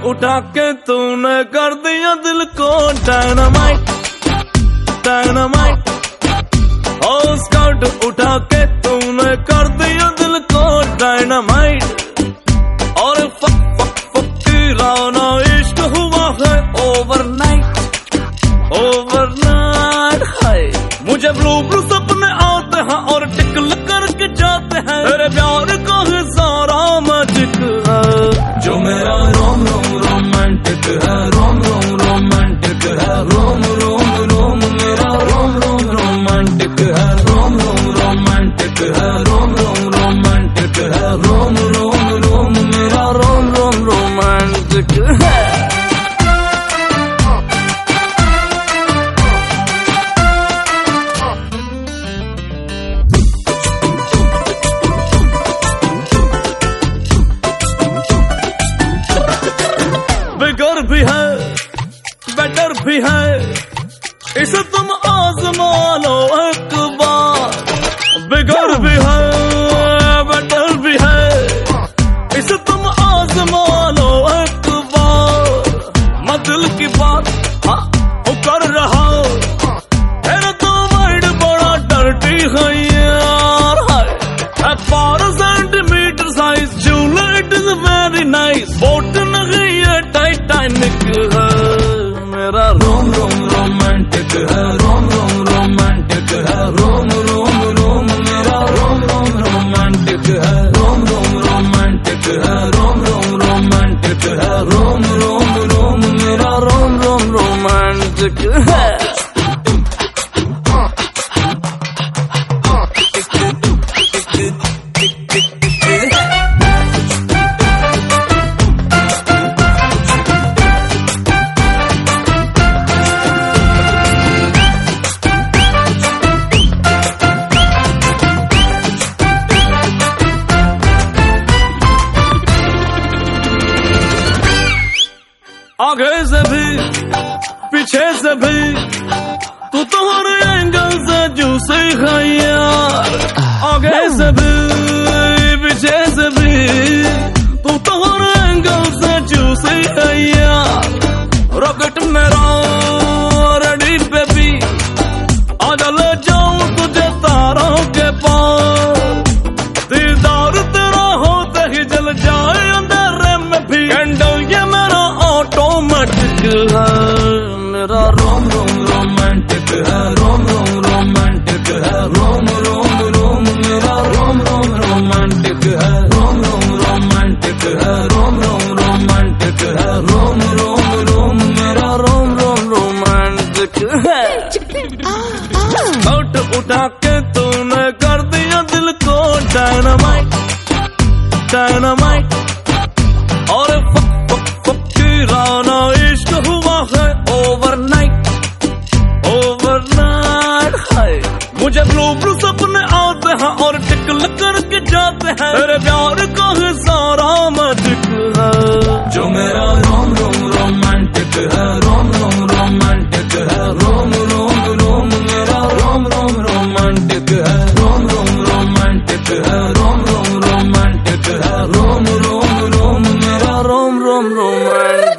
उठा के तूने कर दिया दिल को डायनामाइट डायनामाइट। ओ स्कर्ट उठा के तूने कर दिया दिल को डायनामाइट। और फकीराना इश्क हुआ है ओवरनाइट ओवरनाइट। हाय मुझे ब्लू ब्लू सपने आते हैं और टिकल करके जाते हैं। मेरे प्यार का है सारा मैजिक है जो मेरा रोम रोम रोमांटिक है। रोम रोम रोमांटिक है। रोम रोम रोम मेरा रोम रोम रोमांटिक है। रोम रोम रोमांटिक है। रोम रोम रोमांटिक है। रोम रोम रोम मेरा रोम रोम रोमांटिक है। बिगर भी है बेटर भी है इसे तुम आजमा लो एक बार। बिगर भी है बेटर भी है इसे तुम आजमा लो एक बार। मैं दिल की बात हाँ कर रहा तेरा तो वर्ड बड़ा डर्टी है यार। है 12 centimetre size Juliet is very nice. Boat नहीं है टाइटैनिक है मेरा रोम रोम रोमांटिक है। रोम रोम रोमांटिक है। रोम रोम रोम मेरा रोम रोम रोमांटिक है। रोम रोम रोमांटिक है। रोम रोम रोमांटिक है। रोम रोम रोम मेरा रोम रोम रोमांटिक है। आगे से भी पीछे से भी तू तो हर एंगल से जूसे है यार। आगे से भी पीछे से भी तू तो हर एंगल से जूसे है यार। रॉकेट मेरा रेडी बेबी आजा ले जाऊं तुझे तारों के पार। दीदार तेरा होते ही जल जाए अंधेरे में भी। कैंडल ये मेरा ऑटोमेटिक है मेरा रोम रोम रोमांटिक है। रोम रोम रोमांटिक है। रोम रोम रोम मेरा रोम रोम रोमांटिक है। रोम रोम रोमांटिक है। रोम रोम रोमांटिक है। रोम रोम रोम मेरा रोम रोम रोमांटिक है। शर्ट उठा के तूने कर दिया दिल को डायनामाइट डायनामाइट। और फकीराना इश्क हुआ है ओवरनाइट ओवरनाइट। हाय मुझे ब्लू ब्लू सपने आते हैं और टिकल करके जाते हैं। मेरे प्यार का है सारा मैजिक है जो मेरा रोम रोम रोमांटिक है। रोम रोम रोमांटिक है। रोम रोम रोम मेरा रोम रोम रोमांटिक है। रोम रोम रोमांटिक है। रोम रोम रोमांटिक है। रोम रोम रोम मेरा रोम रोम रोमांटिक